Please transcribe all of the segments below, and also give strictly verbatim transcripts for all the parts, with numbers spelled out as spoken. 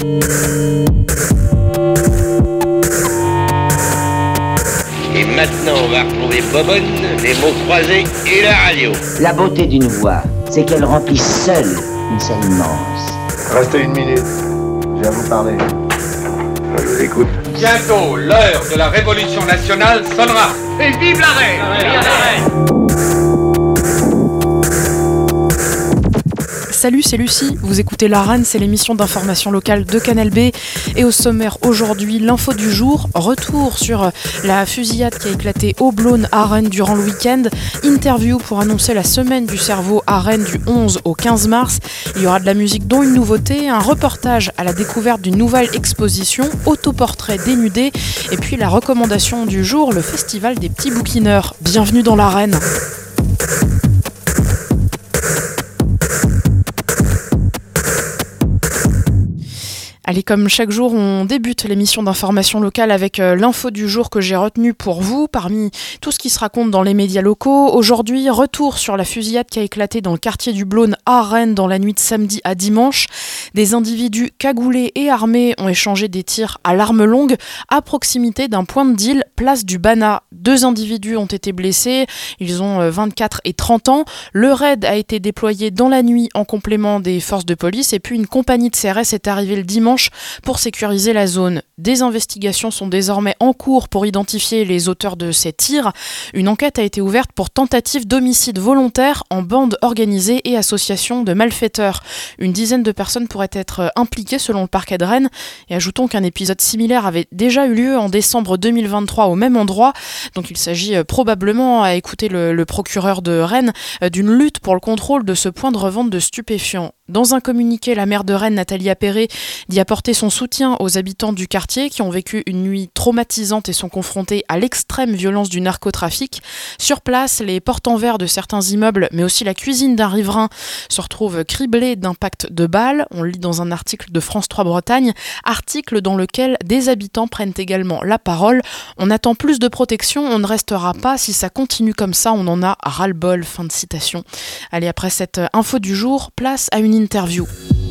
Et maintenant, on va retrouver Bobonne, les mots croisés et la radio. La beauté d'une voix, c'est qu'elle remplit seule une scène immense. Restez une minute, je viens vous parler. Je vous écoute. Bientôt, l'heure de la révolution nationale sonnera. Et vive la reine! Vive la reine! Salut, c'est Lucie, vous écoutez La Reine, c'est l'émission d'information locale de Canal B. Et au sommaire aujourd'hui, l'info du jour, retour sur la fusillade qui a éclaté au Blône à Rennes durant le week-end, interview pour annoncer la semaine du cerveau à Rennes du onze au quinze mars. Il y aura de la musique dont une nouveauté, un reportage à la découverte d'une nouvelle exposition, autoportrait dénudé, et puis la recommandation du jour, le festival des petits bouquineurs. Bienvenue dans La Reine. Allez, comme chaque jour, on débute l'émission d'information locale avec euh, l'info du jour que j'ai retenue pour vous, parmi tout ce qui se raconte dans les médias locaux. Aujourd'hui, retour sur la fusillade qui a éclaté dans le quartier du Blône à Rennes dans la nuit de samedi à dimanche. Des individus cagoulés et armés ont échangé des tirs à l'arme longue à proximité d'un point de deal, place du Banat. Deux individus ont été blessés, ils ont euh, vingt-quatre et trente ans. Le raid a été déployé dans la nuit en complément des forces de police et puis une compagnie de C R S est arrivée le dimanche pour sécuriser la zone. Des investigations sont désormais en cours pour identifier les auteurs de ces tirs. Une enquête a été ouverte pour tentative d'homicide volontaire en bande organisée et association de malfaiteurs. Une dizaine de personnes pourraient être impliquées selon le parquet de Rennes. Et ajoutons qu'un épisode similaire avait déjà eu lieu en décembre deux mille vingt-trois au même endroit. Donc il s'agit probablement, à écouter le, le procureur de Rennes, d'une lutte pour le contrôle de ce point de revente de stupéfiants. Dans un communiqué, la maire de Rennes, Nathalie Appéré, dit apporter son soutien aux habitants du quartier qui ont vécu une nuit traumatisante et sont confrontés à l'extrême violence du narcotrafic. Sur place, les portes en verre de certains immeubles, mais aussi la cuisine d'un riverain, se retrouvent criblées d'impacts de balles. On le lit dans un article de France trois Bretagne, article dans lequel des habitants prennent également la parole. On attend plus de protection, on ne restera pas. Si ça continue comme ça, on en a ras-le-bol. Fin de citation. Allez, après cette info du jour, place à une interview.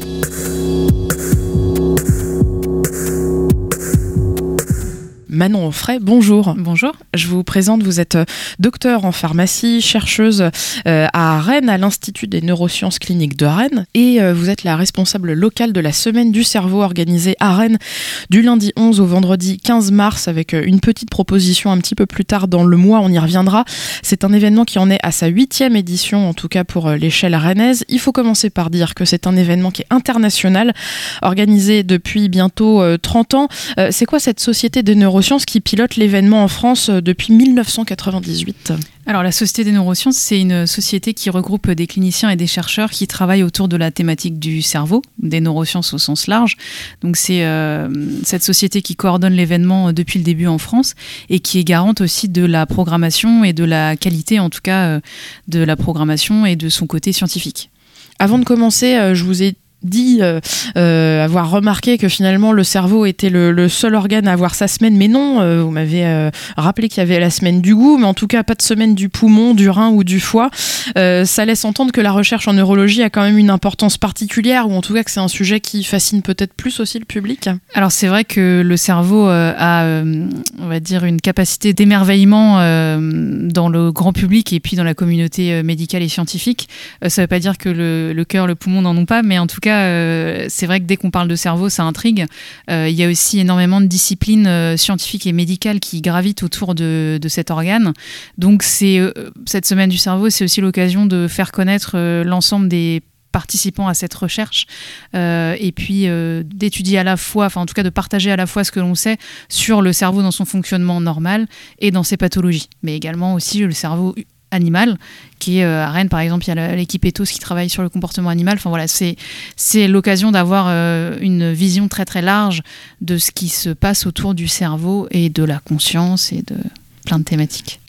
Manon Onfray, bonjour. Bonjour. Je vous présente, vous êtes docteur en pharmacie, chercheuse euh, à Rennes, à l'Institut des neurosciences cliniques de Rennes, et euh, vous êtes la responsable locale de la Semaine du cerveau organisée à Rennes du lundi onze au vendredi quinze mars, avec euh, une petite proposition un petit peu plus tard dans le mois, on y reviendra. C'est un événement qui en est à sa huitième édition, en tout cas pour euh, l'échelle rennaise. Il faut commencer par dire que c'est un événement qui est international, organisé depuis bientôt euh, trente ans. Euh, c'est quoi cette société des neurosciences qui pilote l'événement en France depuis dix-neuf cent quatre-vingt-dix-huit? Alors la Société des neurosciences, c'est une société qui regroupe des cliniciens et des chercheurs qui travaillent autour de la thématique du cerveau, des neurosciences au sens large. Donc c'est euh, cette société qui coordonne l'événement depuis le début en France et qui est garante aussi de la programmation et de la qualité, en tout cas, euh, de la programmation et de son côté scientifique. Avant de commencer, euh, je vous ai dit euh, euh, avoir remarqué que finalement le cerveau était le, le seul organe à avoir sa semaine, mais non, euh, vous m'avez euh, rappelé qu'il y avait la semaine du goût, mais en tout cas pas de semaine du poumon, du rein ou du foie. Euh, ça laisse entendre que la recherche en neurologie a quand même une importance particulière, ou en tout cas que c'est un sujet qui fascine peut-être plus aussi le public. Alors c'est vrai que le cerveau euh, a, euh, on va dire, une capacité d'émerveillement euh, dans le grand public et puis dans la communauté euh, médicale et scientifique. Euh, ça ne veut pas dire que le, le cœur, le poumon n'en ont pas, mais en tout cas Euh, c'est vrai que dès qu'on parle de cerveau, ça intrigue. Euh, il y a aussi énormément de disciplines euh, scientifiques et médicales qui gravitent autour de, de cet organe. Donc c'est, euh, cette semaine du cerveau, c'est aussi l'occasion de faire connaître euh, l'ensemble des participants à cette recherche euh, et puis euh, d'étudier à la fois, enfin en tout cas de partager à la fois ce que l'on sait sur le cerveau dans son fonctionnement normal et dans ses pathologies, mais également aussi le cerveau animal, qui est euh, à Rennes par exemple, il y a l'équipe Ethos qui travaille sur le comportement animal. Enfin voilà, c'est, c'est l'occasion d'avoir euh, une vision très très large de ce qui se passe autour du cerveau et de la conscience et de plein de thématiques.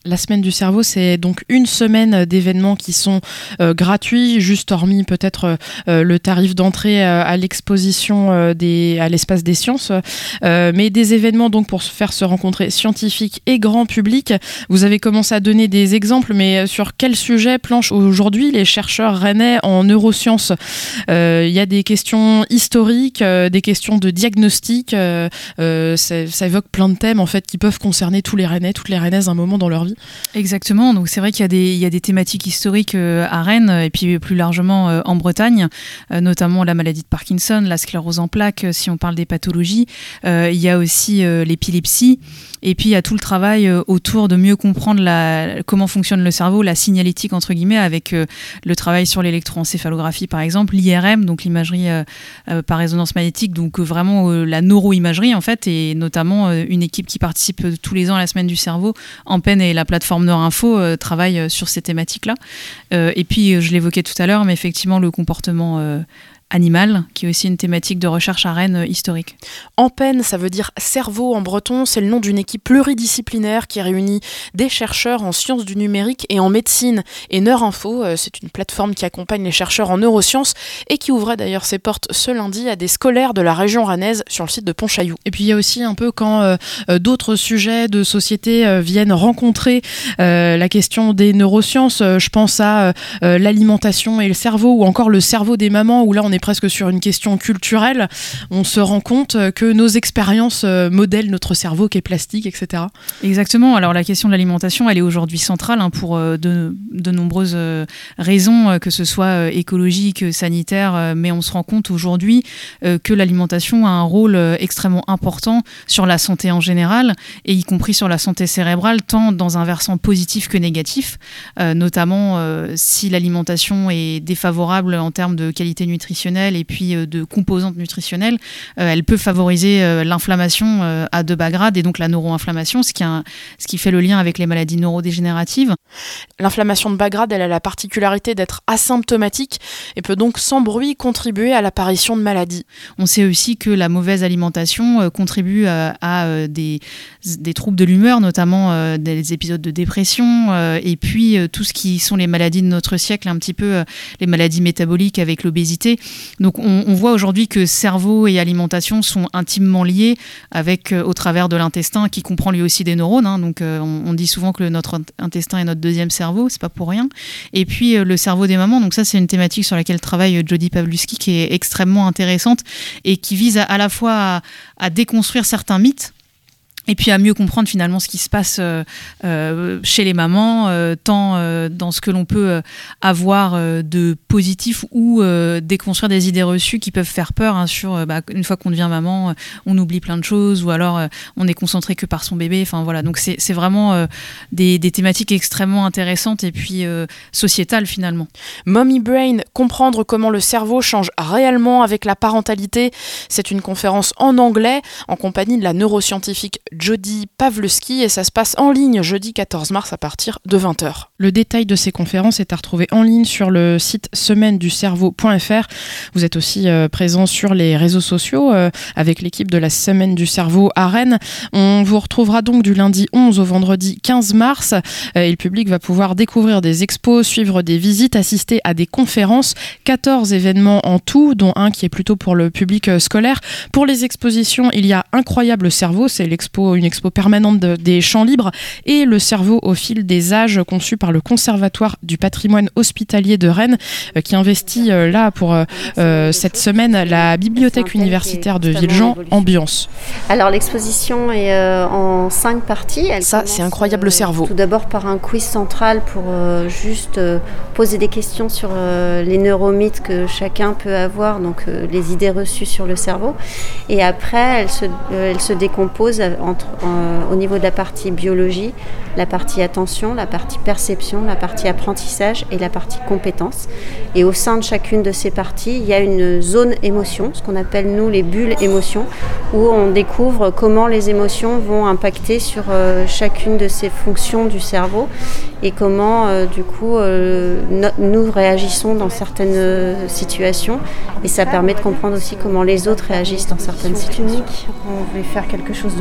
La semaine du cerveau, c'est donc une semaine d'événements qui sont euh, gratuits, juste hormis peut-être euh, le tarif d'entrée euh, à l'exposition euh, des, à l'espace des sciences, euh, mais des événements donc pour se faire se rencontrer scientifiques et grand public. Vous avez commencé à donner des exemples, mais sur quel sujet planchent aujourd'hui les chercheurs rennais en neurosciences? Euh, Il y a des questions historiques, euh, des questions de diagnostic, euh, euh, ça, ça évoque plein de thèmes en fait qui peuvent concerner tous les Rennais, toutes les Rennaises à un moment dans leur vie. Exactement, donc c'est vrai qu'il y a des, il y a des thématiques historiques euh, à Rennes et puis plus largement euh, en Bretagne, euh, notamment la maladie de Parkinson, la sclérose en plaques, euh, si on parle des pathologies. Euh, il y a aussi euh, l'épilepsie et puis il y a tout le travail euh, autour de mieux comprendre la, comment fonctionne le cerveau, la signalétique entre guillemets, avec euh, le travail sur l'électroencéphalographie par exemple, l'I R M, donc l'imagerie euh, euh, par résonance magnétique, donc euh, vraiment euh, la neuroimagerie en fait, et notamment euh, une équipe qui participe euh, tous les ans à la semaine du cerveau, Ampen et la plateforme Neurinfo euh, travaillent euh, sur ces thématiques-là. Euh, et puis, euh, je l'évoquais tout à l'heure, mais effectivement, le comportement euh, animal, qui est aussi une thématique de recherche à Rennes euh, historique. Ampen, ça veut dire cerveau en breton, c'est le nom d'une équipe pluridisciplinaire qui réunit des chercheurs en sciences du numérique et en médecine. Et Neurinfo, euh, c'est une plateforme qui accompagne les chercheurs en neurosciences et qui ouvrait d'ailleurs ses portes ce lundi à des scolaires de la région rennaise sur le site de Pontchaillou. Et puis il y a aussi un peu quand euh, euh, d'autres sujets de société euh, viennent rencontrer euh, la question des neurosciences. Euh, je pense à euh, l'alimentation et le cerveau, ou encore le cerveau des mamans, où là on est presque sur une question culturelle. On se rend compte que nos expériences modèlent notre cerveau qui est plastique, et cetera. Exactement. Alors la question de l'alimentation, elle est aujourd'hui centrale hein, pour de, de nombreuses raisons, que ce soit écologiques, sanitaires, mais on se rend compte aujourd'hui que l'alimentation a un rôle extrêmement important sur la santé en général, et y compris sur la santé cérébrale, tant dans un versant positif que négatif, euh, notamment euh, si l'alimentation est défavorable en termes de qualité nutritionnelle et puis euh, de composantes nutritionnelles, euh, elle peut favoriser euh, l'inflammation euh, à de bas grade et donc la neuroinflammation, ce qui, a un, ce qui fait le lien avec les maladies neurodégénératives. L'inflammation de bas grade, elle a la particularité d'être asymptomatique et peut donc sans bruit contribuer à l'apparition de maladies. On sait aussi que la mauvaise alimentation euh, contribue à, à euh, des, des troubles de l'humeur, notamment euh, des épisodes de dépression euh, et puis euh, tout ce qui sont les maladies de notre siècle, un petit peu euh, les maladies métaboliques avec l'obésité. Donc on, on voit aujourd'hui que cerveau et alimentation sont intimement liés avec, euh, au travers de l'intestin qui comprend lui aussi des neurones. Hein, donc euh, on, on dit souvent que le, notre intestin est notre deuxième cerveau, c'est pas pour rien. Et puis euh, le cerveau des mamans, donc ça c'est une thématique sur laquelle travaille Jody Pawluski qui est extrêmement intéressante et qui vise à, à la fois à, à déconstruire certains mythes et puis à mieux comprendre finalement ce qui se passe euh, euh, chez les mamans, euh, tant euh, dans ce que l'on peut euh, avoir euh, de positif ou euh, déconstruire des idées reçues qui peuvent faire peur hein, sur euh, bah, une fois qu'on devient maman, euh, on oublie plein de choses ou alors euh, on est concentré que par son bébé. Enfin voilà, donc c'est, c'est vraiment euh, des, des thématiques extrêmement intéressantes et puis euh, sociétales finalement. Mommy Brain, comprendre comment le cerveau change réellement avec la parentalité. C'est une conférence en anglais en compagnie de la neuroscientifique Jody Pawluski et ça se passe en ligne jeudi quatorze mars à partir de vingt heures. Le détail de ces conférences est à retrouver en ligne sur le site semaine du cerveau point f r. Vous êtes aussi euh, présent sur les réseaux sociaux euh, avec l'équipe de la Semaine du cerveau à Rennes. On vous retrouvera donc du lundi onze au vendredi quinze mars euh, et le public va pouvoir découvrir des expos, suivre des visites, assister à des conférences. quatorze événements en tout, dont un qui est plutôt pour le public euh, scolaire. Pour les expositions, il y a Incroyable cerveau, c'est l'expo une expo permanente de, des champs libres et le cerveau au fil des âges conçu par le Conservatoire du patrimoine hospitalier de Rennes euh, qui investit euh, là pour euh, cette semaine la bibliothèque universitaire de Villejean, Ambiance. Alors l'exposition est euh, en cinq parties. Elle Ça c'est Incroyable euh, cerveau. Tout d'abord par un quiz central pour euh, juste euh, poser des questions sur euh, les neuromythes que chacun peut avoir, donc euh, les idées reçues sur le cerveau. Et après elle se, euh, elle se décompose en Entre, euh, au niveau de la partie biologie, la partie attention, la partie perception, la partie apprentissage et la partie compétence. Et au sein de chacune de ces parties, il y a une zone émotion, ce qu'on appelle nous les bulles émotions, où on découvre comment les émotions vont impacter sur euh, chacune de ces fonctions du cerveau et comment euh, du coup euh, no- nous réagissons dans certaines euh, situations. Et ça permet de comprendre aussi comment les autres réagissent dans certaines situations. On voulait faire quelque chose de plus festif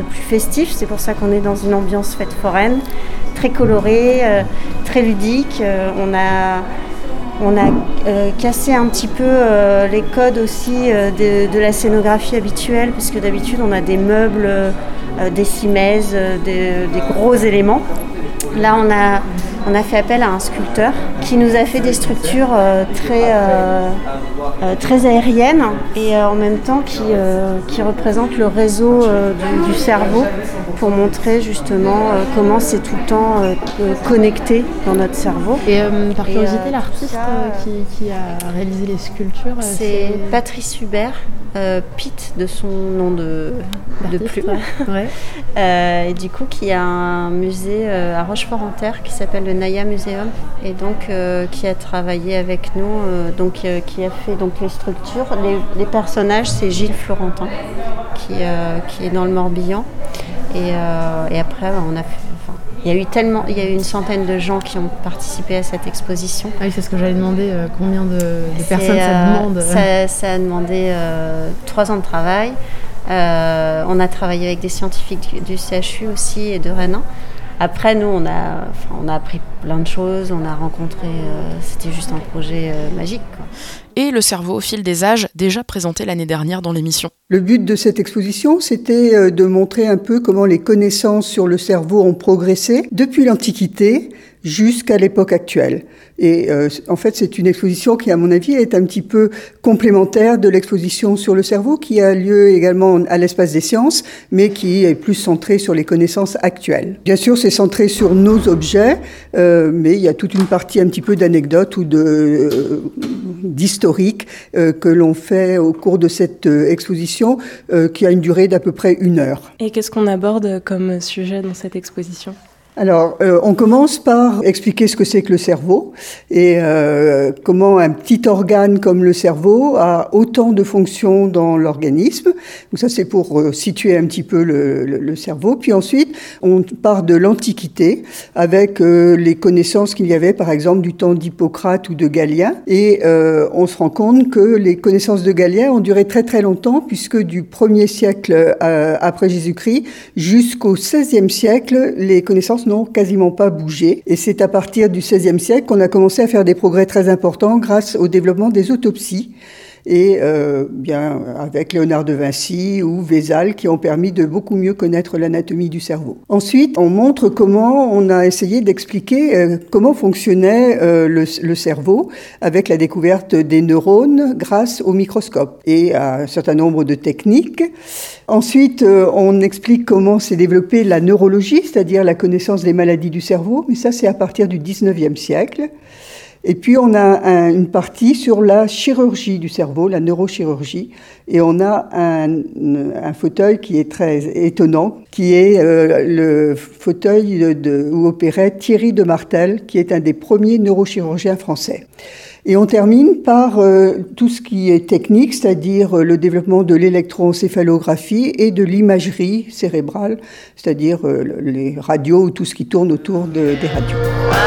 festif, c'est pour ça qu'on est dans une ambiance fête foraine, très colorée, euh, très ludique. Euh, on a, on a euh, cassé un petit peu euh, les codes aussi euh, de, de la scénographie habituelle, parce que d'habitude on a des meubles, euh, des simèzes, euh, des, des gros éléments. Là, on a, on a fait appel à un sculpteur qui nous a fait des structures euh, très, euh, euh, très aériennes et euh, en même temps qui, euh, qui représentent le réseau euh, du, du cerveau pour montrer justement euh, comment c'est tout le temps euh, connecté dans notre cerveau. Et euh, par curiosité, et, euh, l'artiste ça, euh, qui, qui a réalisé les sculptures, c'est, c'est Patrice Hubert, euh, Pete de son nom de, de plume. Ouais. euh, et du coup, qui a un musée euh, à Rochefort-en-Terre qui s'appelle le Naya Museum et donc euh, qui a travaillé avec nous, euh, donc euh, qui a fait donc les structures. Les, les personnages, c'est Gilles Florentin qui, euh, qui est dans le Morbihan. Et, euh, et après, on a fait. Enfin, il y a eu tellement, il y a eu une centaine de gens qui ont participé à cette exposition. Ah oui, c'est ce que j'allais demander. Euh, combien de, de personnes euh, ça demande ça, ça a demandé euh, trois ans de travail. Euh, on a travaillé avec des scientifiques du, du C H U aussi et de Rennes. Après, nous, on a, enfin, on a appris plein de choses, on a rencontré, euh, c'était juste un projet euh, magique, quoi. Et le cerveau au fil des âges, déjà présenté l'année dernière dans l'émission. Le but de cette exposition, c'était de montrer un peu comment les connaissances sur le cerveau ont progressé depuis l'Antiquité jusqu'à l'époque actuelle. Et euh, en fait, c'est une exposition qui, à mon avis, est un petit peu complémentaire de l'exposition sur le cerveau qui a lieu également à l'Espace des Sciences, mais qui est plus centrée sur les connaissances actuelles. Bien sûr, c'est centré sur nos objets, euh, mais il y a toute une partie un petit peu d'anecdotes ou de, euh, d'historique euh, que l'on fait au cours de cette euh, exposition euh, qui a une durée d'à peu près une heure. Et qu'est-ce qu'on aborde comme sujet dans cette exposition ? Alors, euh, on commence par expliquer ce que c'est que le cerveau et euh, comment un petit organe comme le cerveau a autant de fonctions dans l'organisme. Donc ça, c'est pour euh, situer un petit peu le, le, le cerveau. Puis ensuite, on part de l'Antiquité avec euh, les connaissances qu'il y avait, par exemple, du temps d'Hippocrate ou de Galien. Et euh, on se rend compte que les connaissances de Galien ont duré très très longtemps, puisque du premier siècle euh, après Jésus-Christ jusqu'au seizième siècle, les connaissances n'ont quasiment pas bougé. Et c'est à partir du seizième siècle qu'on a commencé à faire des progrès très importants grâce au développement des autopsies. Et euh, bien avec Léonard de Vinci ou Vézal qui ont permis de beaucoup mieux connaître l'anatomie du cerveau. Ensuite, on montre comment on a essayé d'expliquer euh, comment fonctionnait euh, le, le cerveau avec la découverte des neurones grâce au microscope et à un certain nombre de techniques. Ensuite, euh, on explique comment s'est développée la neurologie, c'est-à-dire la connaissance des maladies du cerveau, mais ça c'est à partir du dix-neuvième siècle. Et puis, on a un, une partie sur la chirurgie du cerveau, la neurochirurgie. Et on a un, un fauteuil qui est très étonnant, qui est euh, le fauteuil de, de, où opérait Thierry de Martel, qui est un des premiers neurochirurgiens français. Et on termine par euh, tout ce qui est technique, c'est-à-dire euh, le développement de l'électroencéphalographie et de l'imagerie cérébrale, c'est-à-dire euh, les radios ou tout ce qui tourne autour de, des radios.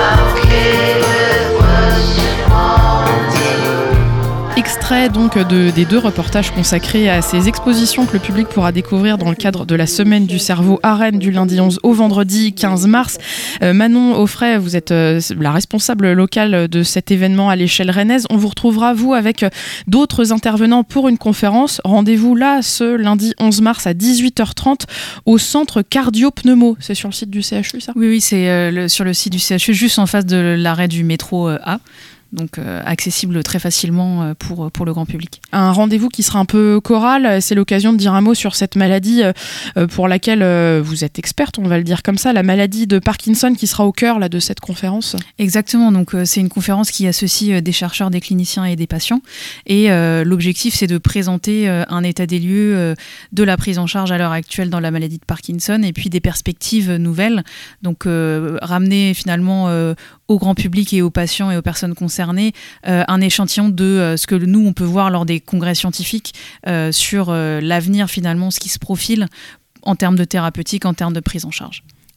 Extrait donc de, des deux reportages consacrés à ces expositions que le public pourra découvrir dans le cadre de la Semaine du Cerveau à Rennes du lundi onze au vendredi quinze mars. Euh, Manon Offray, vous êtes euh, la responsable locale de cet événement à l'échelle rennaise. On vous retrouvera, vous, avec d'autres intervenants pour une conférence. Rendez-vous là ce lundi onze mars à dix-huit heures trente au centre cardio-pneumo. C'est sur le site du C H U, ça ? Oui, oui, c'est euh, le, sur le site du C H U, juste en face de l'arrêt du métro euh, A. Donc euh, accessible très facilement euh, pour, pour le grand public. Un rendez-vous qui sera un peu choral, c'est l'occasion de dire un mot sur cette maladie euh, pour laquelle euh, vous êtes experte, on va le dire comme ça, la maladie de Parkinson qui sera au cœur là, de cette conférence. Exactement, donc euh, c'est une conférence qui associe euh, des chercheurs, des cliniciens et des patients et euh, l'objectif c'est de présenter euh, un état des lieux euh, de la prise en charge à l'heure actuelle dans la maladie de Parkinson et puis des perspectives nouvelles, donc euh, ramener finalement euh, au grand public et aux patients et aux personnes concernées euh, un échantillon de euh, ce que nous on peut voir lors des congrès scientifiques euh, sur euh, l'avenir finalement, ce qui se profile en termes de thérapeutique, en termes de prise en charge.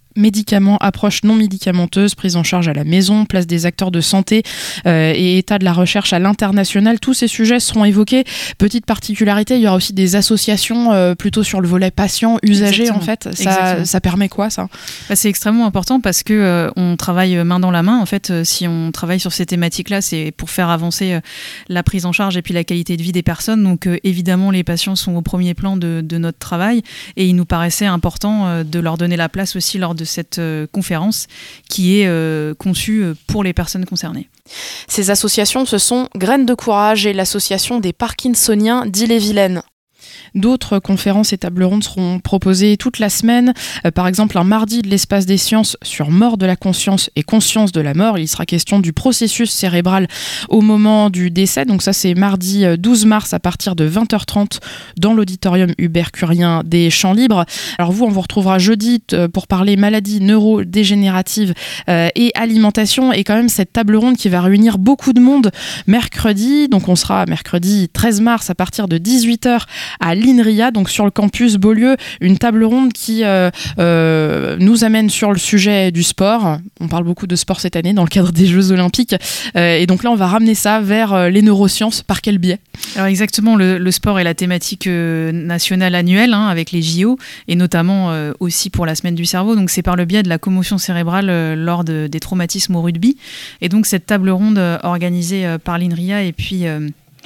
médicaments, approches non médicamenteuses, prise en charge à la maison, place des acteurs de santé euh, et état de la recherche à l'international. Tous ces sujets seront évoqués. Petite particularité, il y aura aussi des associations euh, plutôt sur le volet patient, usager. Exactement. En fait. Ça, ça permet quoi ça ? Bah, c'est extrêmement important parce que euh, on travaille main dans la main. En fait, euh, si on travaille sur ces thématiques-là, c'est pour faire avancer euh, la prise en charge et puis la qualité de vie des personnes. Donc euh, évidemment, les patients sont au premier plan de, de notre travail et il nous paraissait important euh, de leur donner la place aussi lors de cette euh, conférence qui est euh, conçue pour les personnes concernées. Ces associations, ce sont Graines de Courage et l'association des Parkinsoniens d'Ille-et-Vilaine. D'autres conférences et tables rondes seront proposées toute la semaine. Euh, par exemple, un mardi de l'espace des sciences sur mort de la conscience et conscience de la mort. Il sera question du processus cérébral au moment du décès. Donc ça, c'est mardi douze mars à partir de vingt heures trente dans l'auditorium Hubert Curien des Champs Libres. Alors vous, on vous retrouvera jeudi t- pour parler maladies neurodégénératives euh, et alimentation. Et quand même, cette table ronde qui va réunir beaucoup de monde mercredi. Donc on sera mercredi treize mars à partir de dix-huit heures à l'INRIA, donc sur le campus Beaulieu, une table ronde qui euh, euh, nous amène sur le sujet du sport. On parle beaucoup de sport cette année dans le cadre des Jeux Olympiques. Euh, et donc là, on va ramener ça vers euh, les neurosciences. Par quel biais ? Alors exactement, le, le sport est la thématique euh, nationale annuelle hein, avec les J O et notamment euh, aussi pour la semaine du cerveau. Donc c'est par le biais de la commotion cérébrale euh, lors de, des traumatismes au rugby. Et donc cette table ronde euh, organisée euh, par l'INRIA et puis euh,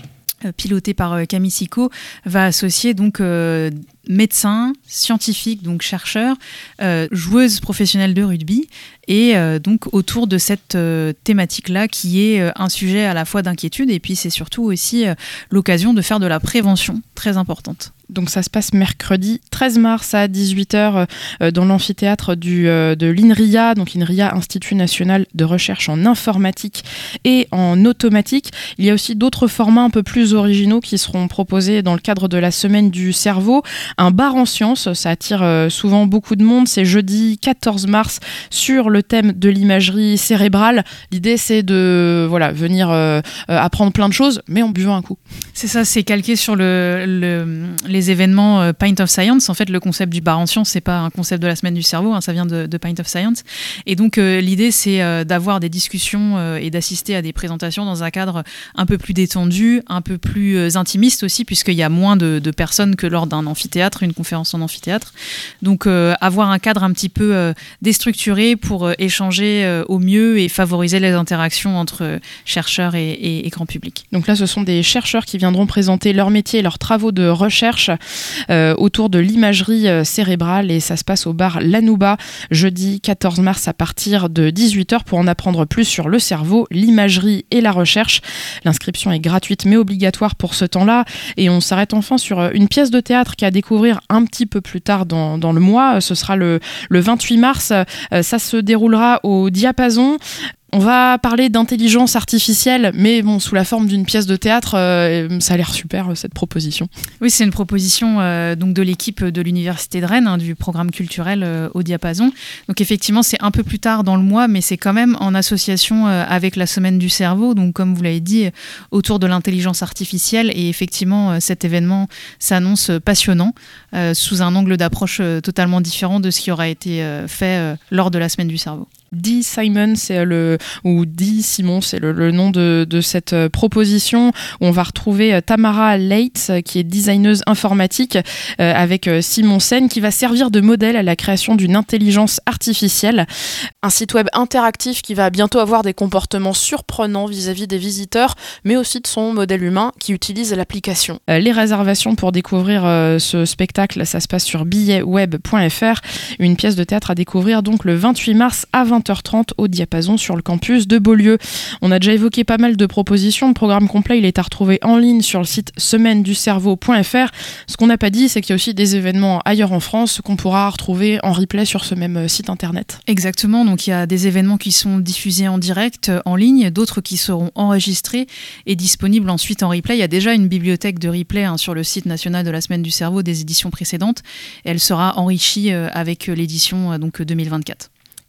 piloté par Camille Sicot, va associer donc euh, médecins, scientifiques, donc chercheurs, euh, joueuses professionnelles de rugby, et euh, donc autour de cette euh, thématique-là qui est euh, un sujet à la fois d'inquiétude et puis c'est surtout aussi euh, l'occasion de faire de la prévention très importante. Donc ça se passe mercredi treize mars à dix-huit heures euh, dans l'amphithéâtre du, euh, de l'INRIA, donc INRIA, Institut National de Recherche en Informatique et en Automatique. Il y a aussi d'autres formats un peu plus originaux qui seront proposés dans le cadre de la Semaine du Cerveau. Un bar en sciences, ça attire euh, souvent beaucoup de monde, c'est jeudi quatorze mars sur le thème de l'imagerie cérébrale. L'idée c'est de voilà, venir euh, euh, apprendre plein de choses, mais en buvant un coup. C'est ça, c'est calqué sur le... le les événements euh, Pint of Science. En fait, le concept du bar en sciences, c'est pas un concept de la semaine du cerveau, hein, ça vient de, de Pint of Science. Et donc, euh, l'idée, c'est euh, d'avoir des discussions euh, et d'assister à des présentations dans un cadre un peu plus détendu, un peu plus euh, intimiste aussi, puisqu'il y a moins de, de personnes que lors d'un amphithéâtre, une conférence en amphithéâtre. Donc, euh, avoir un cadre un petit peu euh, déstructuré pour euh, échanger euh, au mieux et favoriser les interactions entre euh, chercheurs et, et, et grand public. Donc là, ce sont des chercheurs qui viendront présenter leur métier et leurs travaux de recherche Euh, autour de l'imagerie euh, cérébrale et ça se passe au bar L'Anouba jeudi quatorze mars à partir de dix-huit heures pour en apprendre plus sur le cerveau, l'imagerie et la recherche. L'inscription est gratuite mais obligatoire pour ce temps-là et on s'arrête enfin sur une pièce de théâtre qui à découvrir un petit peu plus tard dans, dans le mois. Ce sera le, le vingt-huit mars. Euh, ça se déroulera au Diapason. On va parler d'intelligence artificielle, mais bon, sous la forme d'une pièce de théâtre, euh, ça a l'air super, cette proposition. Oui, c'est une proposition euh, donc de l'équipe de l'Université de Rennes, hein, du programme culturel euh, au Diapason. Donc effectivement, c'est un peu plus tard dans le mois, mais c'est quand même en association euh, avec la Semaine du Cerveau, donc comme vous l'avez dit, autour de l'intelligence artificielle. Et effectivement, euh, cet événement s'annonce passionnant, euh, sous un angle d'approche euh, totalement différent de ce qui aura été euh, fait euh, lors de la Semaine du Cerveau. Dee Simon, c'est le, ou Dee Simon, c'est le, le nom de, de cette euh, proposition où on va retrouver euh, Tamara Leitz, euh, qui est designeuse informatique, euh, avec euh, Simon Sen, qui va servir de modèle à la création d'une intelligence artificielle. Un site web interactif qui va bientôt avoir des comportements surprenants vis-à-vis des visiteurs, mais aussi de son modèle humain qui utilise l'application. Euh, les réservations pour découvrir euh, ce spectacle, ça se passe sur billet web point f r. Une pièce de théâtre à découvrir donc le vingt-huit mars à vingt heures trente au Diapason sur le campus de Beaulieu. On a déjà évoqué pas mal de propositions. Le programme complet, il est à retrouver en ligne sur le site semaine du cerveau point f r. Ce qu'on n'a pas dit, c'est qu'il y a aussi des événements ailleurs en France qu'on pourra retrouver en replay sur ce même site internet. Exactement, donc il y a des événements qui sont diffusés en direct, en ligne, d'autres qui seront enregistrés et disponibles ensuite en replay. Il y a déjà une bibliothèque de replay hein, sur le site national de la Semaine du Cerveau des éditions précédentes. Et elle sera enrichie euh, avec l'édition euh, donc deux mille vingt-quatre.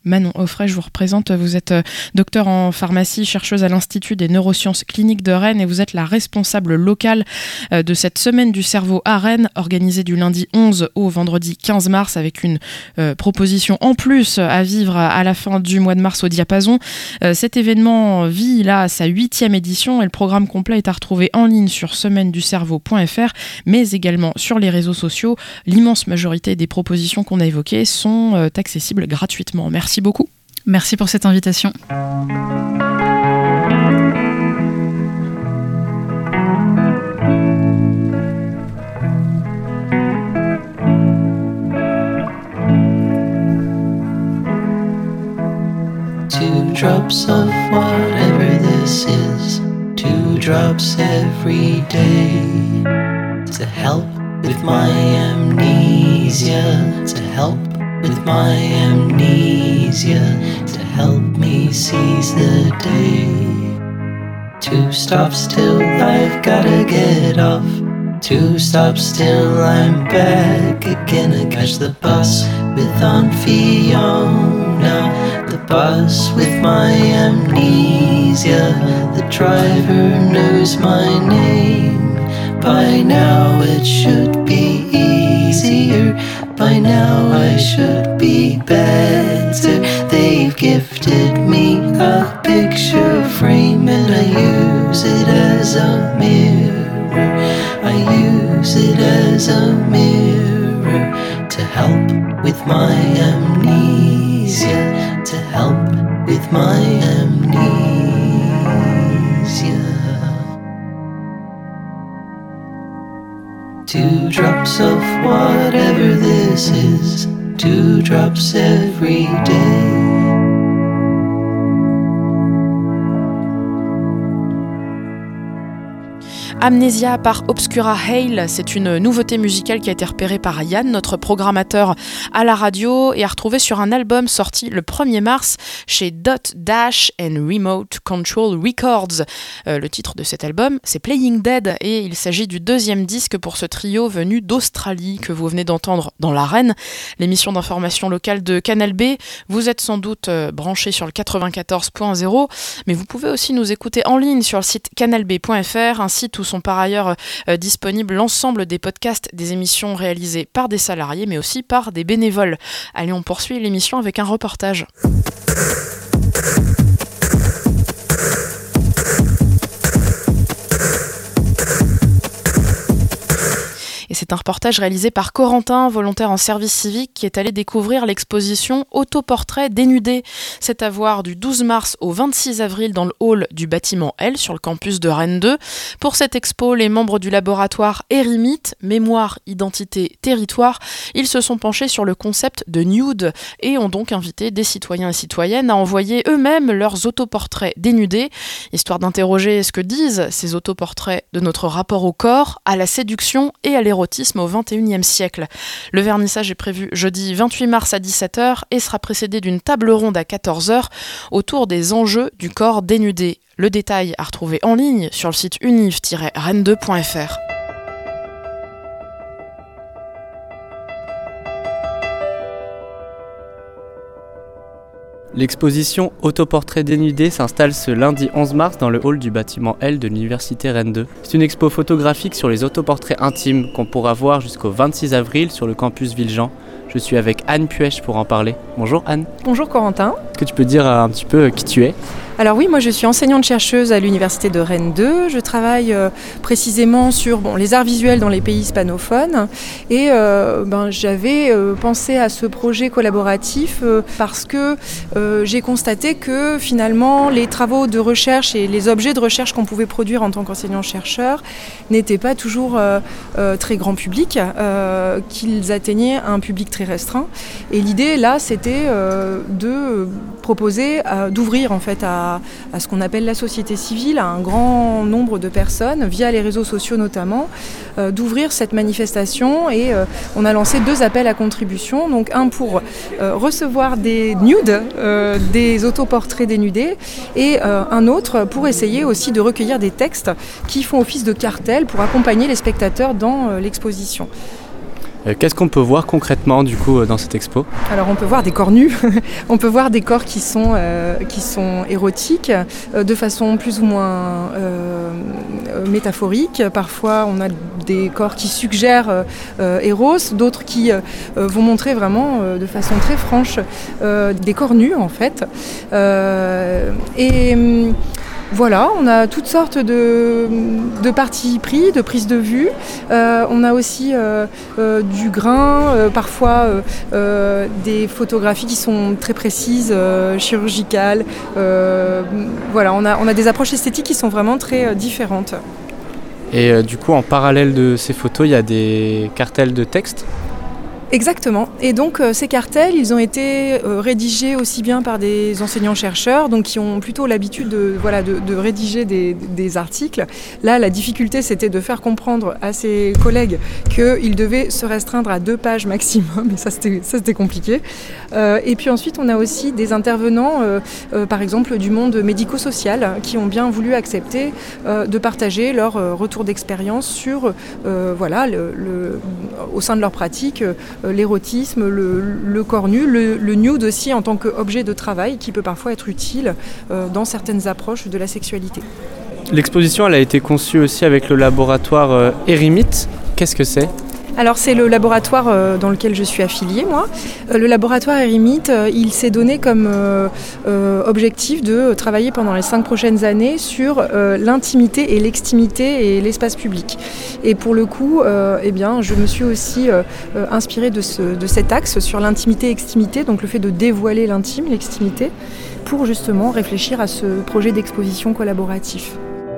Manon Offray, je vous représente. Vous êtes docteur en pharmacie, chercheuse à l'Institut des neurosciences cliniques de Rennes et vous êtes la responsable locale de cette semaine du cerveau à Rennes, organisée du lundi onze au vendredi quinze mars avec une euh, proposition en plus à vivre à la fin du mois de mars au Diapason. Euh, cet événement vit là sa huitième édition et le programme complet est à retrouver en ligne sur semaine du cerveau point f r mais également sur les réseaux sociaux. L'immense majorité des propositions qu'on a évoquées sont euh, accessibles gratuitement. Merci beaucoup. Merci pour cette invitation. Two drops of whatever this is, two drops every day, to help with my amnesia, to help with my amnesia, to help me seize the day. Two stops till I've gotta get off, two stops till I'm back again. I catch the bus with Aunt Fiona, the bus with my amnesia. The driver knows my name. By now it should be easier. By now I should be better. They've gifted me a picture frame and I use it as a mirror. I use it as a mirror to help with my amnesia, to help with my amnesia. Two drops of whatever this is, two drops every day. Amnesia par Obscura Hail, c'est une nouveauté musicale qui a été repérée par Yann, notre programmateur à la radio, et a retrouvée sur un album sorti le premier mars chez Dot Dash and Remote Control Records. Euh, le titre de cet album, c'est Playing Dead, et il s'agit du deuxième disque pour ce trio venu d'Australie que vous venez d'entendre dans l'Arène, l'émission d'information locale de Canal B. Vous êtes sans doute euh, branchés sur le quatre-vingt-quatorze point zéro, mais vous pouvez aussi nous écouter en ligne sur le site canal b point f r, un site où sont par ailleurs euh, disponibles l'ensemble des podcasts des émissions réalisées par des salariés mais aussi par des bénévoles. Allez, on poursuit l'émission avec un reportage. Et c'est un reportage réalisé par Corentin, volontaire en service civique, qui est allé découvrir l'exposition Autoportrait dénudé. C'est à voir du douze mars au vingt-six avril dans le hall du bâtiment L sur le campus de Rennes deux. Pour cette expo, les membres du laboratoire Érimite, Mémoire, Identité, Territoire, ils se sont penchés sur le concept de nude et ont donc invité des citoyens et citoyennes à envoyer eux-mêmes leurs autoportraits dénudés, histoire d'interroger ce que disent ces autoportraits de notre rapport au corps, à la séduction et à l'érotisme au vingt et unième siècle. Le vernissage est prévu jeudi vingt-huit mars à dix-sept heures et sera précédé d'une table ronde à quatorze heures autour des enjeux du corps dénudé. Le détail à retrouver en ligne sur le site univ tiret rennes deux point f r. L'exposition Autoportrait dénudé s'installe ce lundi onze mars dans le hall du bâtiment L de l'université Rennes deux. C'est une expo photographique sur les autoportraits intimes qu'on pourra voir jusqu'au vingt-six avril sur le campus Villejean. Je suis avec Anne Puech pour en parler. Bonjour Anne. Bonjour Corentin. Est-ce que tu peux dire un petit peu qui tu es ? Alors oui, moi je suis enseignante-chercheuse à l'université de Rennes deux. Je travaille euh, précisément sur bon, les arts visuels dans les pays hispanophones. Et euh, ben, j'avais euh, pensé à ce projet collaboratif euh, parce que euh, j'ai constaté que finalement les travaux de recherche et les objets de recherche qu'on pouvait produire en tant qu'enseignant-chercheur n'étaient pas toujours euh, euh, très grand public, euh, qu'ils atteignaient un public très restreint. Et l'idée là, c'était euh, de proposer, euh, d'ouvrir en fait à à ce qu'on appelle la société civile, à un grand nombre de personnes, via les réseaux sociaux notamment, euh, d'ouvrir cette manifestation. Et euh, on a lancé deux appels à contribution. Donc un pour euh, recevoir des nudes, euh, des autoportraits dénudés, et euh, un autre pour essayer aussi de recueillir des textes qui font office de cartel pour accompagner les spectateurs dans euh, l'exposition. Euh, qu'est-ce qu'on peut voir concrètement du coup dans cette expo ? Alors on peut voir des corps nus, on peut voir des corps qui sont, euh, qui sont érotiques, euh, de façon plus ou moins euh, métaphorique. Parfois on a des corps qui suggèrent euh, Eros, d'autres qui euh, vont montrer vraiment euh, de façon très franche euh, des corps nus en fait. Euh, et voilà, on a toutes sortes de, de partis pris, de prises de vue. Euh, on a aussi euh, euh, du grain, euh, parfois euh, euh, des photographies qui sont très précises, euh, chirurgicales. Euh, voilà, on a, on a des approches esthétiques qui sont vraiment très euh, différentes. Et euh, du coup, en parallèle de ces photos, il y a des cartels de texte ? Exactement. Et donc euh, ces cartels, ils ont été euh, rédigés aussi bien par des enseignants-chercheurs, donc qui ont plutôt l'habitude de, voilà, de, de rédiger des, des articles. Là, la difficulté, c'était de faire comprendre à ses collègues qu'ils devaient se restreindre à deux pages maximum, et ça, c'était, ça, c'était compliqué. Euh, et puis ensuite, on a aussi des intervenants, euh, euh, par exemple, du monde médico-social, qui ont bien voulu accepter euh, de partager leur euh, retour d'expérience sur, euh, voilà, le, le, au sein de leur pratique, euh, l'érotisme, le, le corps nu, le, le nude aussi en tant qu'objet de travail qui peut parfois être utile euh, dans certaines approches de la sexualité. L'exposition elle a été conçue aussi avec le laboratoire euh, Eremite. Qu'est-ce que c'est ? Alors c'est le laboratoire euh, dans lequel je suis affiliée, moi. Euh, le laboratoire Eremite, euh, il s'est donné comme euh, euh, objectif de travailler pendant les cinq prochaines années sur euh, l'intimité et l'extimité et l'espace public. Et pour le coup, euh, eh bien, je me suis aussi euh, euh, inspirée de, ce, de cet axe sur l'intimité et l'extimité, donc le fait de dévoiler l'intime, l'extimité, pour justement réfléchir à ce projet d'exposition collaboratif.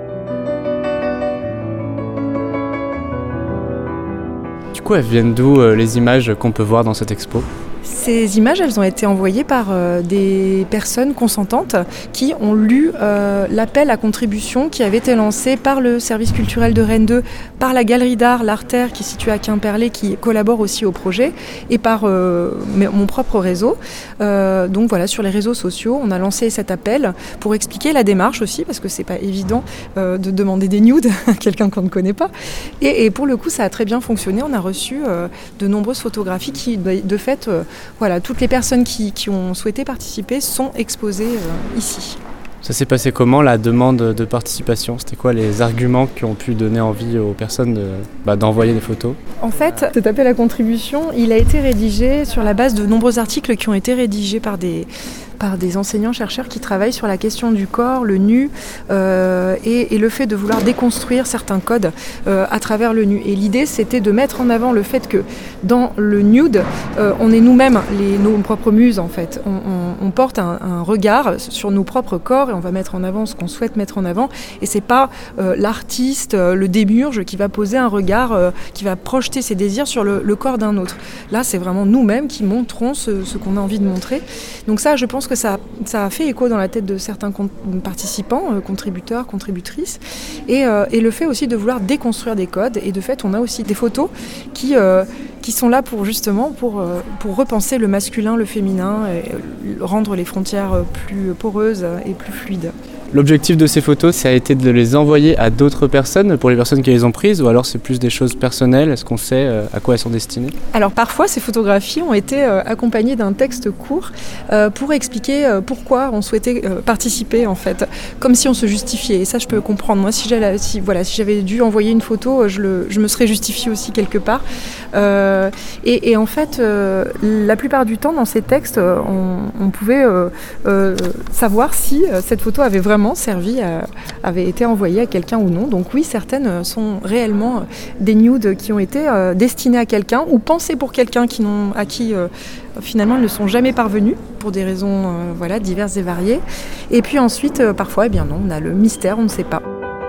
Du coup, elles viennent d'où euh, les images qu'on peut voir dans cette expo ? Ces images, elles ont été envoyées par euh, des personnes consentantes qui ont lu euh, l'appel à contribution qui avait été lancé par le service culturel de Rennes deux, par la galerie d'art L'Artère qui est située à Quimperlé, qui collabore aussi au projet, et par euh, mon propre réseau. Euh, donc voilà, sur les réseaux sociaux, on a lancé cet appel pour expliquer la démarche aussi, parce que c'est pas évident euh, de demander des nudes à quelqu'un qu'on ne connaît pas. Et, et pour le coup, ça a très bien fonctionné. On a reçu euh, de nombreuses photographies qui, de fait, euh, voilà, toutes les personnes qui, qui ont souhaité participer sont exposées euh, ici. Ça s'est passé comment, la demande de participation ? C'était quoi les arguments qui ont pu donner envie aux personnes de, bah, d'envoyer des photos ? En fait, cet appel à contribution, il a été rédigé sur la base de nombreux articles qui ont été rédigés par des, par des enseignants-chercheurs qui travaillent sur la question du corps, le nu, euh, et, et le fait de vouloir déconstruire certains codes euh, à travers le nu. Et l'idée, c'était de mettre en avant le fait que dans le nude, euh, on est nous-mêmes les, nos propres muses, en fait. On, on, on porte un, un regard sur nos propres corps et on va mettre en avant ce qu'on souhaite mettre en avant. Et c'est pas euh, l'artiste, euh, le démiurge qui va poser un regard, euh, qui va projeter ses désirs sur le, le corps d'un autre. Là, c'est vraiment nous-mêmes qui montrons ce, ce qu'on a envie de montrer. Donc ça, je pense que ça, ça a fait écho dans la tête de certains con- participants, euh, contributeurs, contributrices. Et, euh, et le fait aussi de vouloir déconstruire des codes. Et de fait, on a aussi des photos qui... Euh, qui sont là pour justement pour, euh, pour repenser le masculin, le féminin, et rendre les frontières plus poreuses et plus fluides. L'objectif de ces photos, ça a été de les envoyer à d'autres personnes, pour les personnes qui les ont prises, ou alors c'est plus des choses personnelles ? Est-ce qu'on sait euh, à quoi elles sont destinées ? Alors parfois, ces photographies ont été euh, accompagnées d'un texte court euh, pour expliquer euh, pourquoi on souhaitait euh, participer, en fait, comme si on se justifiait. Et ça, je peux comprendre. Moi, si j'avais, si, voilà, si j'avais dû envoyer une photo, je, le, je me serais justifiée aussi quelque part. Euh, et, et en fait, euh, la plupart du temps, dans ces textes, on, on pouvait euh, euh, savoir si euh, cette photo avait vraiment servi, à, avait été envoyée à quelqu'un ou non. Donc oui, certaines sont réellement des nudes qui ont été euh, destinées à quelqu'un ou pensées pour quelqu'un qui n'ont, à qui euh, finalement elles ne sont jamais parvenues pour des raisons euh, voilà, diverses et variées. Et puis ensuite, euh, parfois, eh bien non, on a le mystère, on ne sait pas.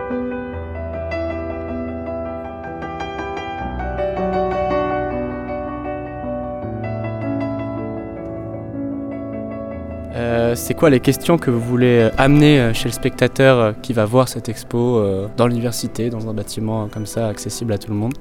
Euh, c'est quoi les questions que vous voulez amener chez le spectateur qui va voir cette expo euh, dans l'université, dans un bâtiment comme ça, accessible à tout le monde ?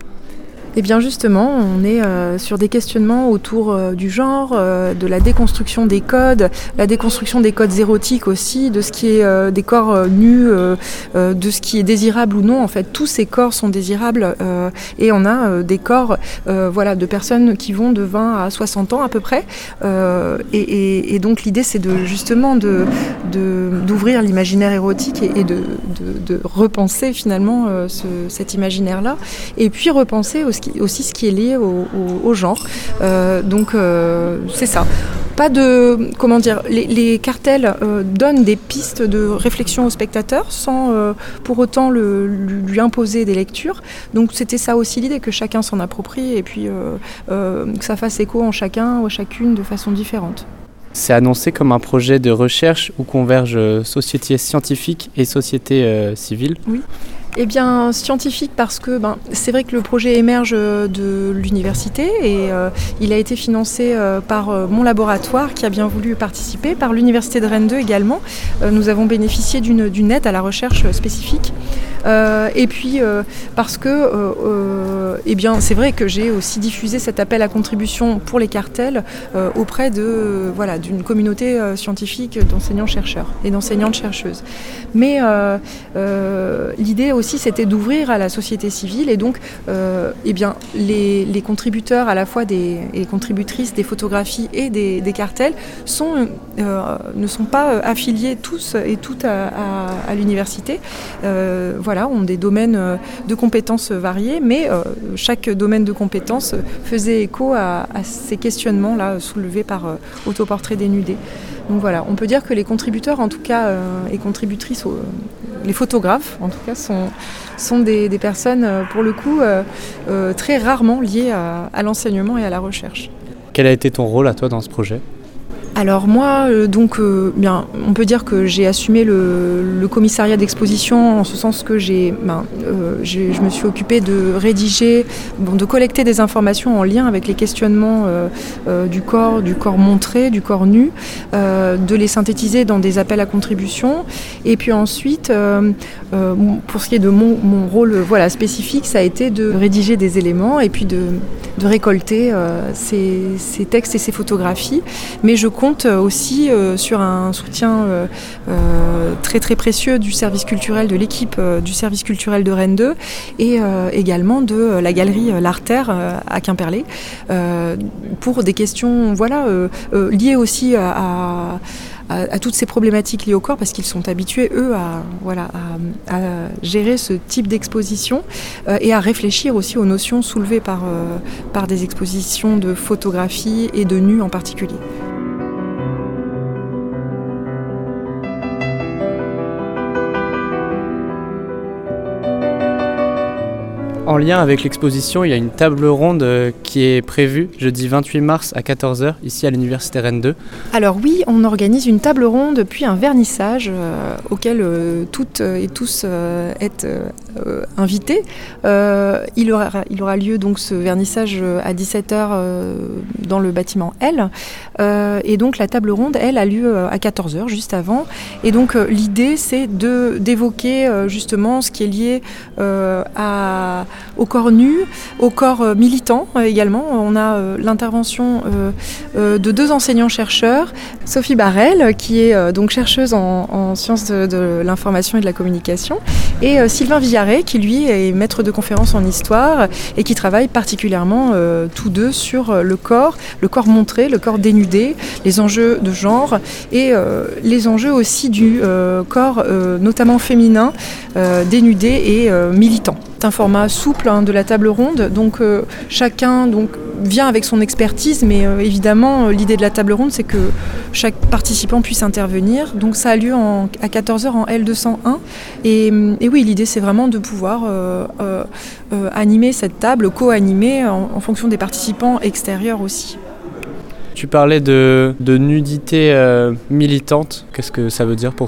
Eh bien justement, on est euh, sur des questionnements autour euh, du genre, euh, de la déconstruction des codes, la déconstruction des codes érotiques aussi, de ce qui est euh, des corps euh, nus, euh, euh, de ce qui est désirable ou non. En fait, tous ces corps sont désirables euh, et on a euh, des corps euh, voilà, de personnes qui vont de vingt à soixante ans à peu près. Euh, et, et, et donc l'idée, c'est de, justement de, de, d'ouvrir l'imaginaire érotique et, et de, de, de repenser finalement euh, ce, cet imaginaire-là. Et puis repenser aussi aussi ce qui est lié au, au, au genre. Euh, donc euh, c'est ça. Pas de, comment dire, les, les cartels euh, donnent des pistes de réflexion au spectateur sans euh, pour autant le, lui imposer des lectures. Donc c'était ça aussi l'idée, que chacun s'en approprie et puis euh, euh, que ça fasse écho en chacun ou chacune de façon différente. C'est annoncé comme un projet de recherche où convergent société scientifique et société euh, civile. Oui. Eh bien, scientifique parce que ben, c'est vrai que le projet émerge de l'université et euh, il a été financé euh, par euh, mon laboratoire qui a bien voulu participer, par l'université de Rennes deux également. Euh, nous avons bénéficié d'une, d'une aide à la recherche spécifique. Euh, et puis euh, parce que euh, euh, eh bien, c'est vrai que j'ai aussi diffusé cet appel à contribution pour les cartels euh, auprès de, euh, voilà, d'une communauté euh, scientifique d'enseignants-chercheurs et d'enseignantes-chercheuses. Mais euh, euh, l'idée aussi, c'était d'ouvrir à la société civile et donc euh, eh bien, les, les contributeurs à la fois des et contributrices des photographies et des, des cartels sont, euh, ne sont pas affiliés tous et toutes à, à, à l'université. Euh, voilà, ont des domaines de compétences variés, mais euh, chaque domaine de compétences faisait écho à, à ces questionnements-là soulevés par euh, Autoportrait dénudé. Donc voilà, on peut dire que les contributeurs, en tout cas, euh, et contributrices, euh, les photographes, en tout cas, sont, sont des, des personnes, euh, pour le coup, euh, euh, très rarement liées à, à l'enseignement et à la recherche. Quel a été ton rôle à toi dans ce projet ? Alors moi, euh, donc, euh, bien, on peut dire que j'ai assumé le, le commissariat d'exposition en ce sens que j'ai, ben, euh, j'ai, je me suis occupée de rédiger, bon, de collecter des informations en lien avec les questionnements euh, euh, du corps, du corps montré, du corps nu, euh, de les synthétiser dans des appels à contribution. Et puis ensuite, euh, euh, pour ce qui est de mon, mon rôle voilà, spécifique, ça a été de rédiger des éléments et puis de, de récolter euh, ces, ces textes et ces photographies. Mais je compte aussi euh, sur un soutien euh, euh, très très précieux du service culturel, de l'équipe euh, du service culturel de Rennes deux et euh, également de euh, la galerie euh, L'Artère euh, à Quimperlé euh, pour des questions voilà, euh, euh, liées aussi à, à À, à toutes ces problématiques liées au corps parce qu'ils sont habitués, eux, à, voilà, à, à gérer ce type d'exposition euh, et à réfléchir aussi aux notions soulevées par, euh, par des expositions de photographie et de nus en particulier. En lien avec l'exposition, il y a une table ronde qui est prévue jeudi vingt-huit mars à quatorze heures, ici à l'université Rennes deux. Alors oui, on organise une table ronde puis un vernissage euh, auquel euh, toutes et tous euh, êtes euh, invités. Euh, il, aura, il aura lieu donc ce vernissage à dix-sept heures euh, dans le bâtiment L. Euh, et donc la table ronde, elle, a lieu à quatorze heures, juste avant. Et donc euh, l'idée, c'est de, d'évoquer euh, justement ce qui est lié euh, à... au corps nu, au corps euh, militant euh, également. On a euh, l'intervention euh, euh, de deux enseignants-chercheurs, Sophie Barrel, qui est euh, donc chercheuse en, en sciences de, de l'information et de la communication, et euh, Sylvain Villaret, qui lui est maître de conférences en histoire et qui travaille particulièrement euh, tous deux sur euh, le corps, le corps montré, le corps dénudé, les enjeux de genre et euh, les enjeux aussi du euh, corps, euh, notamment féminin, euh, dénudé et euh, militant. C'est un format souple hein, de la table ronde, donc euh, chacun donc, vient avec son expertise, mais euh, évidemment euh, l'idée de la table ronde c'est que chaque participant puisse intervenir, donc ça a lieu en, à quatorze heures en L deux cent un, et, et oui l'idée c'est vraiment de pouvoir euh, euh, euh, animer cette table, co-animer en, en fonction des participants extérieurs aussi. Tu parlais de, de nudité euh, militante, qu'est-ce que ça veut dire pour toi ?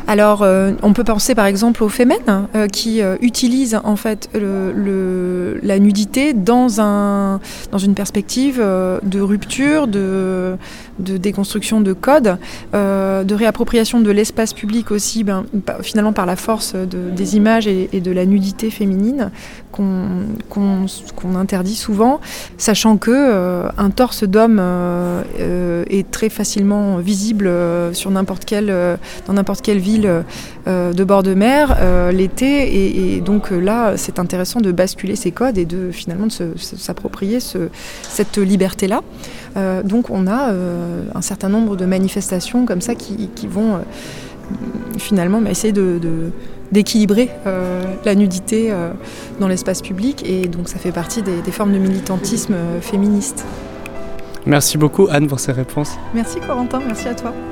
Alors, euh, on peut penser par exemple aux Femen euh, qui euh, utilisent en fait le, le, la nudité dans, un, dans une perspective euh, de rupture, de, de déconstruction de codes, euh, de réappropriation de l'espace public aussi, ben, finalement par la force de, des images et, et de la nudité féminine qu'on, qu'on, qu'on interdit souvent, sachant que euh, un torse d'homme euh, euh, est très facilement visible euh, sur n'importe quelle, euh, dans n'importe quelle ville euh, de bord de mer euh, l'été, et, et donc euh, là c'est intéressant de basculer ces codes et de finalement de se, se, s'approprier ce, cette liberté-là. Euh, donc on a euh, un certain nombre de manifestations comme ça qui, qui vont euh, finalement bah, essayer de, de d'équilibrer euh, la nudité euh, dans l'espace public, et donc ça fait partie des, des formes de militantisme euh, féministe. Merci beaucoup Anne pour ces réponses. Merci Corentin, merci à toi.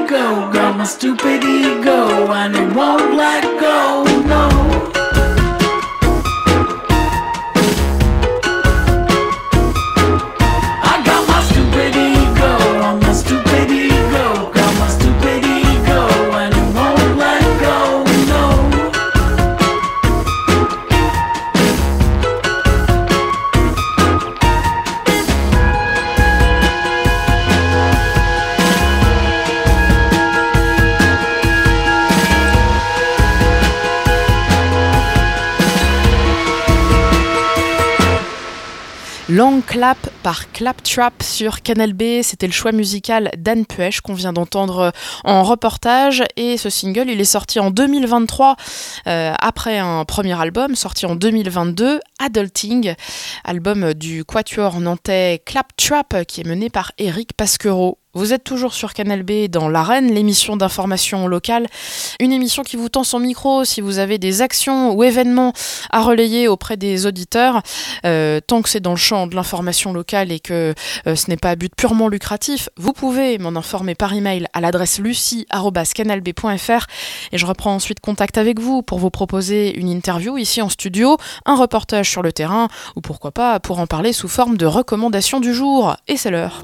ego, got my stupid ego, and it won't let go, no. I got my stupid ego, I'm my stupid ego, got my stupid ego, and it won't let go, no. Long Clap par Claptrap sur Canal B, c'était le choix musical d'Anne Puech qu'on vient d'entendre en reportage, et ce single il est sorti en deux mille vingt-trois euh, après un premier album sorti en deux mille vingt-deux, Adulting, album du quatuor nantais Claptrap qui est mené par Éric Pasquereau. Vous êtes toujours sur Canal B dans l'Arène, l'émission d'information locale, une émission qui vous tend son micro si vous avez des actions ou événements à relayer auprès des auditeurs. Euh, tant que c'est dans le champ de l'information locale et que euh, ce n'est pas à but purement lucratif, vous pouvez m'en informer par email à l'adresse lucie arobase canal b point f r et je reprends ensuite contact avec vous pour vous proposer une interview ici en studio, un reportage sur le terrain ou pourquoi pas pour en parler sous forme de recommandation du jour. Et c'est l'heure.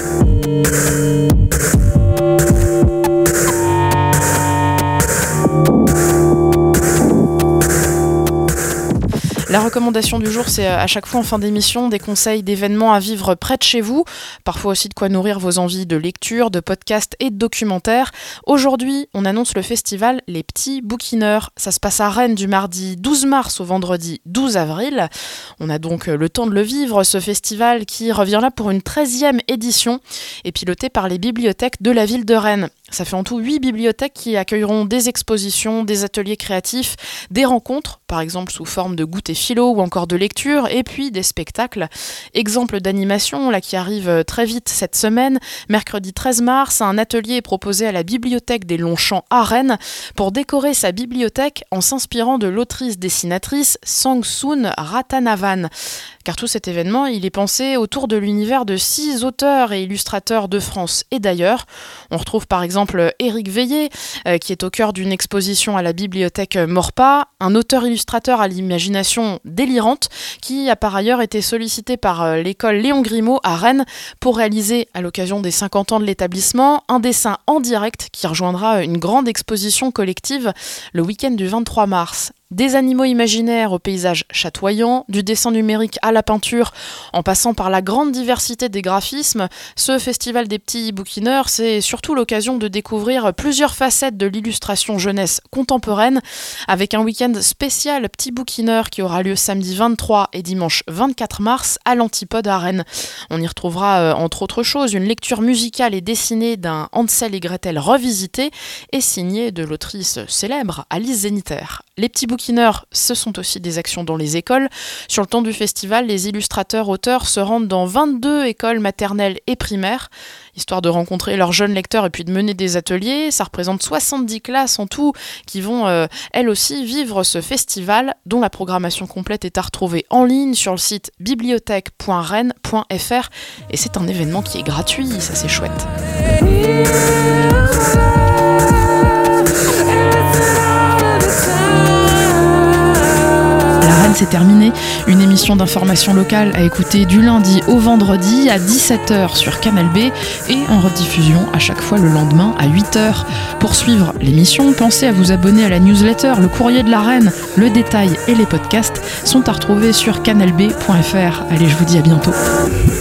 La recommandation du jour, c'est à chaque fois en fin d'émission des conseils d'événements à vivre près de chez vous, parfois aussi de quoi nourrir vos envies de lecture, de podcasts et de documentaires. Aujourd'hui, on annonce le festival Les Petits Bouquineurs. Ça se passe à Rennes du mardi douze mars au vendredi douze avril. On a donc le temps de le vivre, ce festival qui revient là pour une treizième édition et piloté par les bibliothèques de la ville de Rennes. Ça fait en tout huit bibliothèques qui accueilleront des expositions, des ateliers créatifs, des rencontres, par exemple sous forme de goûter philo ou encore de lecture, et puis des spectacles. Exemple d'animation là qui arrive très vite cette semaine. Mercredi treize mars, un atelier est proposé à la bibliothèque des Longchamps à Rennes pour décorer sa bibliothèque en s'inspirant de l'autrice dessinatrice Sangsoon Ratanavan. Car tout cet événement, il est pensé autour de l'univers de six auteurs et illustrateurs de France et d'ailleurs. On retrouve par exemple Éric Veillé, euh, qui est au cœur d'une exposition à la bibliothèque Maurepas, un auteur-illustrateur à l'imagination délirante, qui a par ailleurs été sollicité par euh, l'école Léon Grimaud à Rennes pour réaliser, à l'occasion des cinquante ans de l'établissement, un dessin en direct qui rejoindra une grande exposition collective le week-end du vingt-trois mars. Des animaux imaginaires au paysage chatoyant, du dessin numérique à la peinture, en passant par la grande diversité des graphismes, ce festival des petits bouquineurs, c'est surtout l'occasion de découvrir plusieurs facettes de l'illustration jeunesse contemporaine, avec un week-end spécial petits bouquineurs qui aura lieu samedi vingt-trois et dimanche vingt-quatre mars à l'Antipode à Rennes. On y retrouvera, euh, entre autres choses, une lecture musicale et dessinée d'un Hansel et Gretel revisité et signée de l'autrice célèbre Alice Zeniter. Les petits bouquineurs, ce sont aussi des actions dans les écoles. Sur le temps du festival, les illustrateurs-auteurs se rendent dans vingt-deux écoles maternelles et primaires, histoire de rencontrer leurs jeunes lecteurs et puis de mener des ateliers. Ça représente soixante-dix classes en tout qui vont, euh, elles aussi, vivre ce festival, dont la programmation complète est à retrouver en ligne sur le site bibliothèque point rennes point f r. Et c'est un événement qui est gratuit, ça c'est chouette. La Rennes, c'est terminé. Une émission d'information locale à écouter du lundi au vendredi à dix-sept heures sur Canal B et en rediffusion à chaque fois le lendemain à huit heures. Pour suivre l'émission, pensez à vous abonner à la newsletter, le courrier de la Rennes. Le détail et les podcasts sont à retrouver sur canal b point f r. Allez, je vous dis à bientôt.